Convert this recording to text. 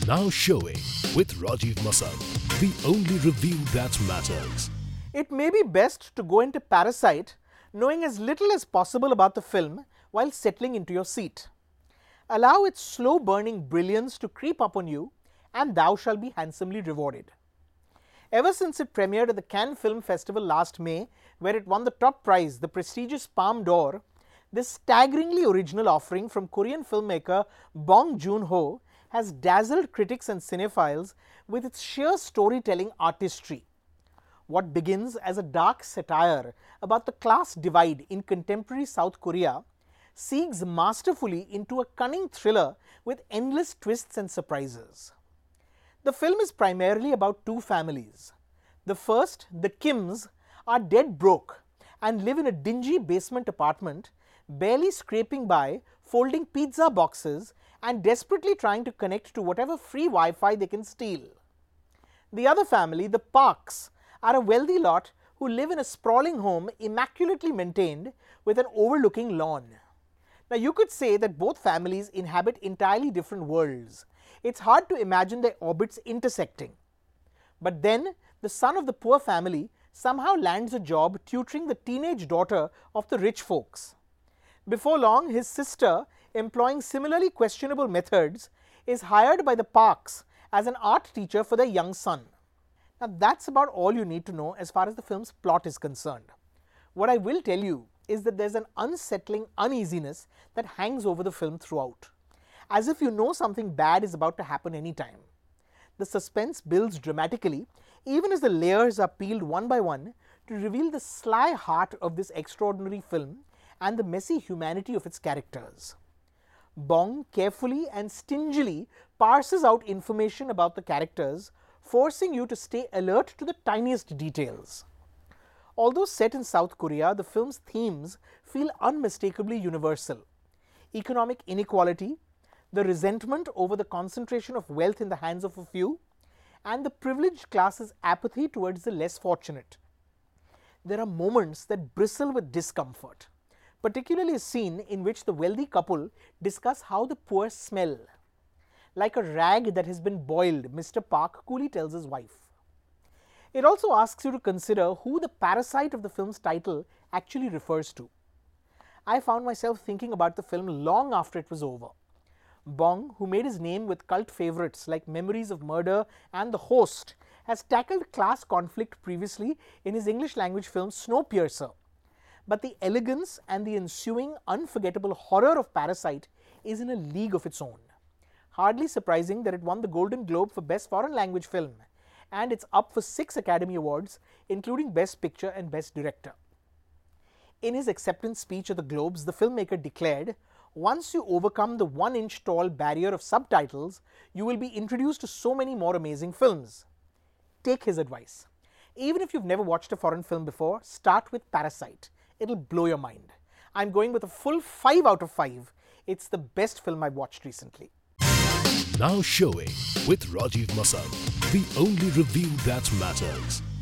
Now showing with Rajiv Masal, the only review that matters. It may be best to go into Parasite knowing as little as possible about the film while settling into your seat. Allow its slow-burning brilliance to creep up on you, and thou shalt be handsomely rewarded. Ever since it premiered at the Cannes Film Festival last May, where it won the top prize, the prestigious Palme d'Or, this staggeringly original offering from Korean filmmaker Bong Joon-ho has dazzled critics and cinephiles with its sheer storytelling artistry. What begins as a dark satire about the class divide in contemporary South Korea seeks masterfully into a cunning thriller with endless twists and surprises. The film is primarily about two families. The first, the Kims, are dead broke and live in a dingy basement apartment, barely scraping by, folding pizza boxes and desperately trying to connect to whatever free Wi-Fi they can steal. The other family, the Parks, are a wealthy lot who live in a sprawling home immaculately maintained with an overlooking lawn. Now you could say that both families inhabit entirely different worlds. It's hard to imagine their orbits intersecting. But then, the son of the poor family somehow lands a job tutoring the teenage daughter of the rich folks. Before long, his sister, employing similarly questionable methods, is hired by the Parks as an art teacher for their young son. Now that's about all you need to know as far as the film's plot is concerned. What I will tell you is that there's an unsettling uneasiness that hangs over the film throughout, as if you know something bad is about to happen anytime. The suspense builds dramatically, even as the layers are peeled one by one to reveal the sly heart of this extraordinary film and the messy humanity of its characters. Bong carefully and stingily parses out information about the characters, forcing you to stay alert to the tiniest details. Although set in South Korea, the film's themes feel unmistakably universal. Economic inequality, the resentment over the concentration of wealth in the hands of a few, and the privileged class's apathy towards the less fortunate. There are moments that bristle with discomfort, particularly a scene in which the wealthy couple discuss how the poor smell. Like a rag that has been boiled, Mr. Park coolly tells his wife. It also asks you to consider who the parasite of the film's title actually refers to. I found myself thinking about the film long after it was over. Bong, who made his name with cult favorites like Memories of Murder and The Host, has tackled class conflict previously in his English language film Snowpiercer. But the elegance and the ensuing unforgettable horror of Parasite is in a league of its own. Hardly surprising that it won the Golden Globe for Best Foreign Language Film, and it's up for 6 Academy Awards, including Best Picture and Best Director. In his acceptance speech at the Globes, the filmmaker declared, "Once you overcome the 1-inch tall barrier of subtitles, you will be introduced to so many more amazing films." Take his advice. Even if you've never watched a foreign film before, start with Parasite. It'll blow your mind. I'm going with a full 5 out of 5. It's the best film I've watched recently. Now showing with Rajiv Masal, the only review that matters.